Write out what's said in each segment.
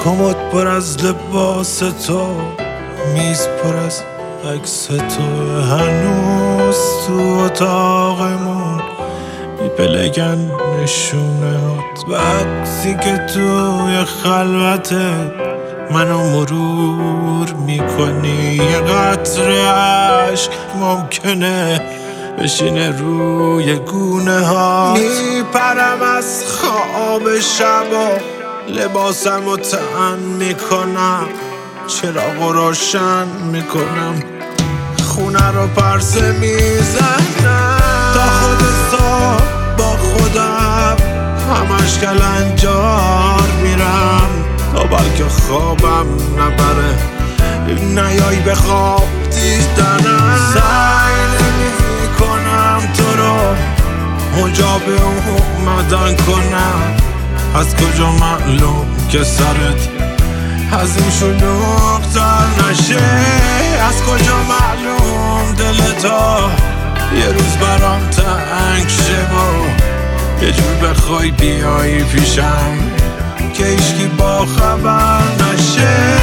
کمد پر از لباس تو، میز پر از عکس تو، هنوز تو اتاقمون میپلگن نشونهات و عکسی که توی خلوته منو مرور میکنی. یه قطره عشق ممکنه بشینه روی گونه ها. میپرم از خواب شبا، لباسم رو تن میکنم، چراغ روشن میکنم، خونه رو پرسه میزنم تا خود صبح با خودم همش کلنجار میرم تا بلکه خوابم نبره نیایی به خواب دیدنم. سعی نمی کنم تو رو مجاب اومدن کنم، از کجا معلوم که سرت از این شلوغ تر نشه، از کجا معلوم دلتا یه روز برام تنگ شه و یه جور بخوای بیایی پیشم که هیچکی با خبر نشه.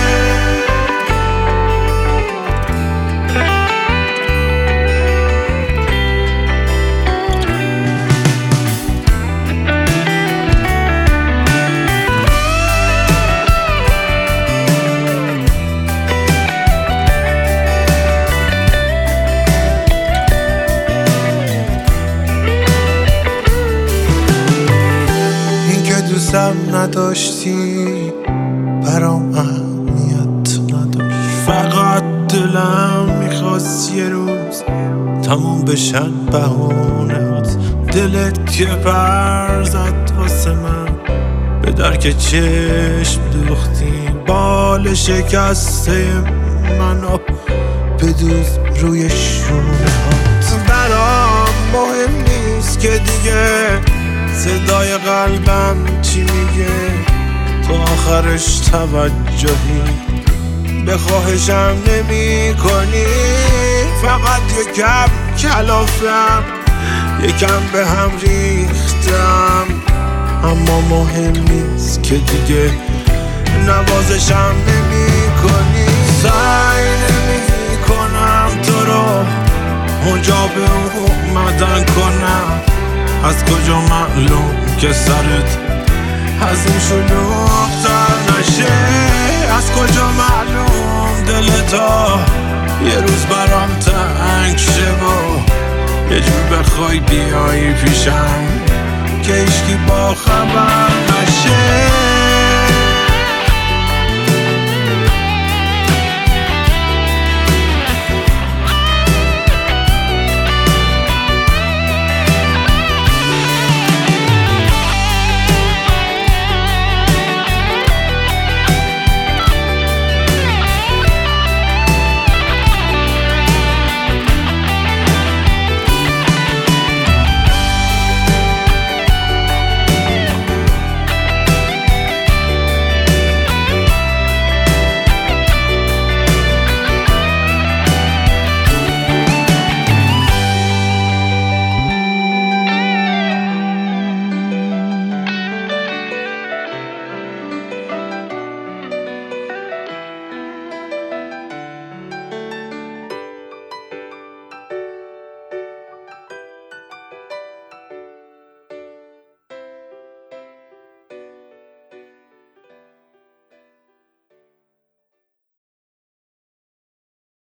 دوستم نداشتی برام اهمیت نداشت، فقط دلم میخواست یه روز تموم بشن بهونهات. دلت که پر زد واسه من به درک چشم دوختی، بال شکسته منو بدوز روی شونهات. برام مهم نیست که دیگه صدای قلبم چی میگه، تو آخرش توجهی به خواهشم نمی کنی. فقط یکم کلافم، یکم به هم ریختم، اما مهم نیست که دیگه نوازشم نمی کنی. سعی نمی کنم تو رو مجاب اومدن کنم، از کجا معلوم که سرت از این شلوغ تر نشه، از کجا معلوم دلتا یه روز برام تنگ شه و یه جور بخوای بیایی پیشم که هیچکی با خبر نشه.